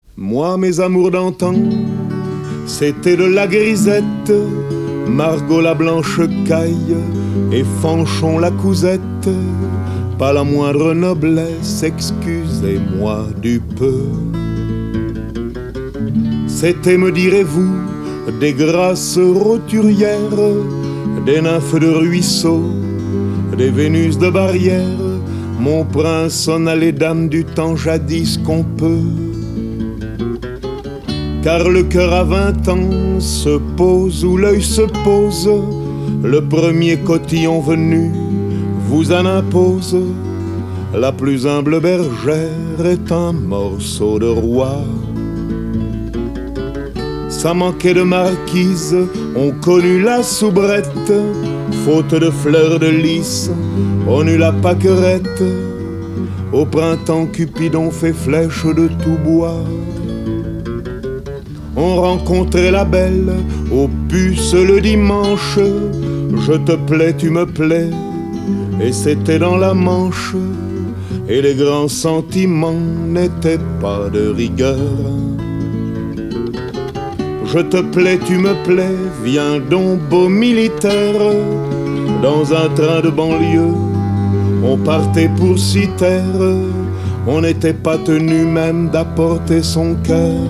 Moi, mes amours d'antan, c'était de la grisette, Margot la blanche caille et Fanchon la cousette. Pas la moindre noblesse, excusez-moi du peu. C'était, me direz-vous, des grâces roturières, des nymphes de ruisseau, des Vénus de barrière. Mon prince en a les dames du temps jadis qu'on peut. Car le cœur à 20 ans se pose où l'œil se pose. Le premier cotillon venu vous en impose. La plus humble bergère est un morceau de roi. Ça manquait de marquise, on connut la soubrette. Faute de fleurs de lys, on eut la pâquerette. Au printemps, Cupidon fait flèche de tout bois. On rencontrait la belle aux puces le dimanche. Je te plais, tu me plais, et c'était dans la Manche. Et les grands sentiments n'étaient pas de rigueur. Je te plais, tu me plais, viens donc beau militaire. Dans un train de banlieue, on partait pour Citerre. On n'était pas tenu même d'apporter son cœur.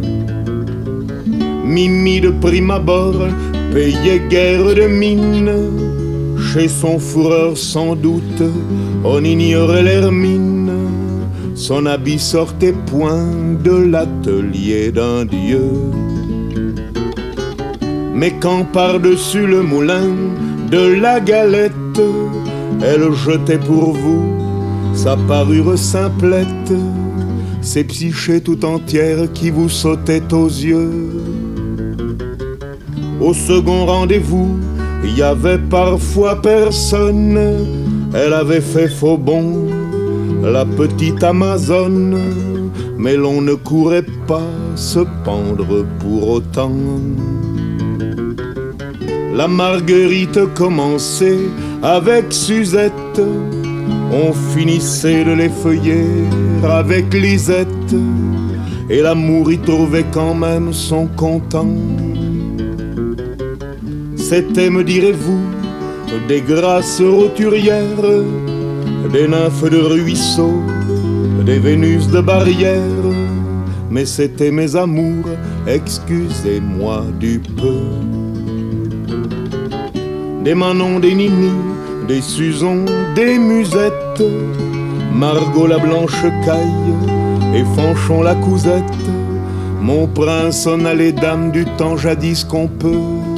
Mimi de prime abord payait guère de mine. Chez son fourreur sans doute on ignorait l'hermine. Son habit sortait point de l'atelier d'un dieu. Mais quand par-dessus le moulin de la galette elle jetait pour vous sa parure simplette, ces psychés tout entières qui vous sautaient aux yeux. Au second rendez-vous, il y avait parfois personne. Elle avait fait faux bond, la petite Amazone. Mais l'on ne courait pas se pendre pour autant. La Marguerite commençait avec Suzette. On finissait de les feuiller avec Lisette. Et l'amour y trouvait quand même son content. C'était, me direz-vous, des grâces roturières, des nymphes de ruisseau, des Vénus de barrière. Mais c'était mes amours, excusez-moi du peu. Des Manon, des Nini, des Suzon, des Musettes, Margot la blanche caille et Fanchon la cousette. Mon prince en a les dames du temps jadis qu'on peut.